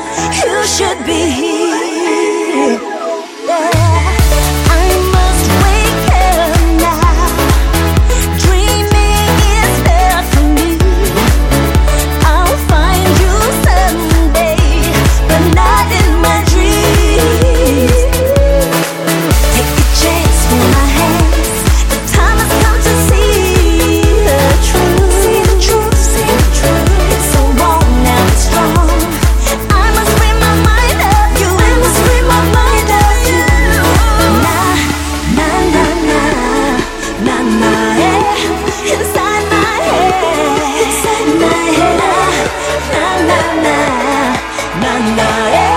You should be here. Yeah. I must wake up now. Dreaming is bad for me. I'll find you someday, but not in my dreams. Take a chance with my hands. The time has come to see the truth. See the truth, see the truth. It's so wrong, now it's strong. I must free my mind of you. I must free my mind of you. Nah, nah, nah, nah, nah, nah, yeah. Inside my head, inside my head. Nah, nah, nah, nah, nah, nah, yeah.